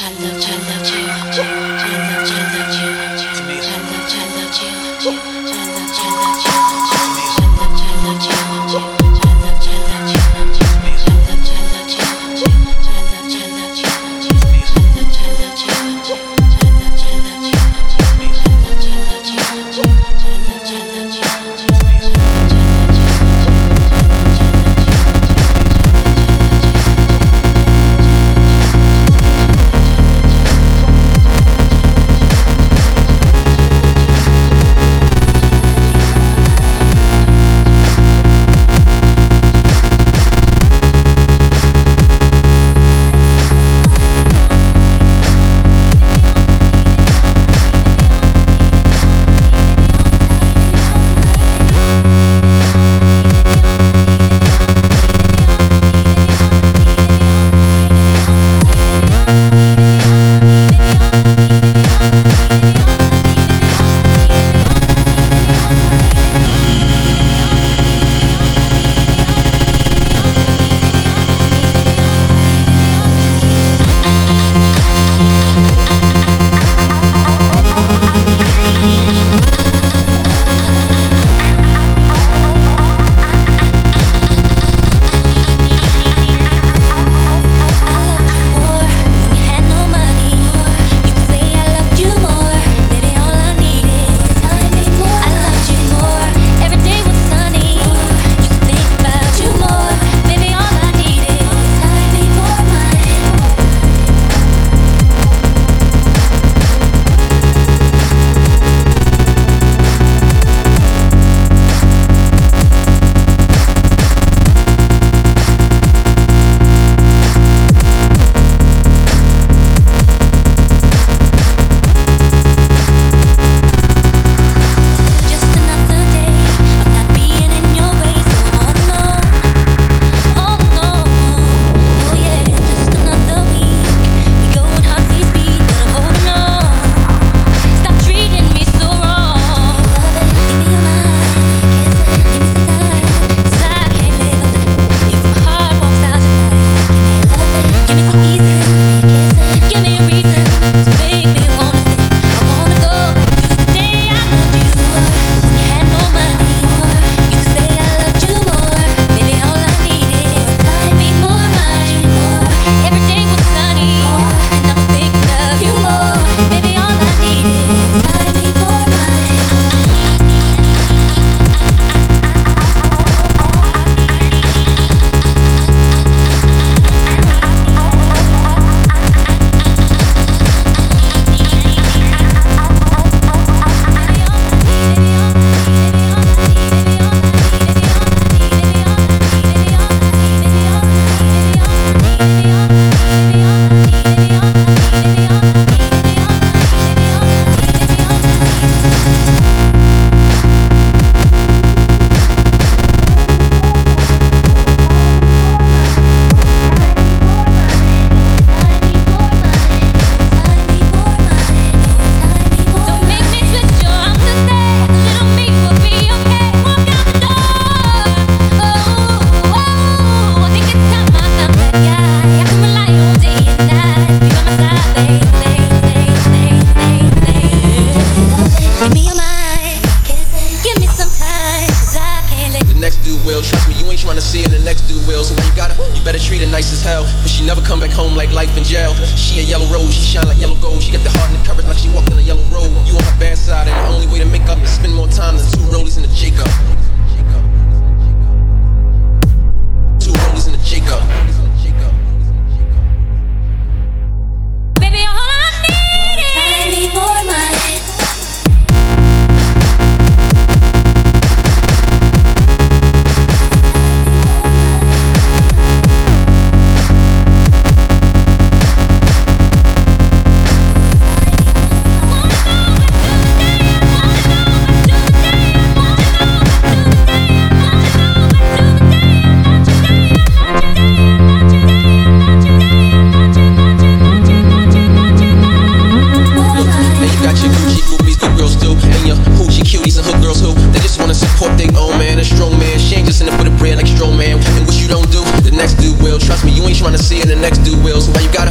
trying to see it, the next dude will. So why you gotta, you better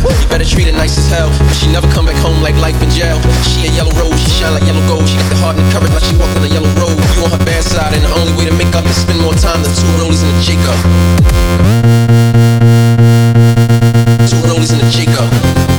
treat her nice as hell, but she never come back home like life in jail. She a yellow rose, she shine like yellow gold. She got the heart and the courage like she walked on a yellow road. You on her bad side, and the only way to make up is spend more time than two rollies in a Jacob. Two rollies in a Jacob.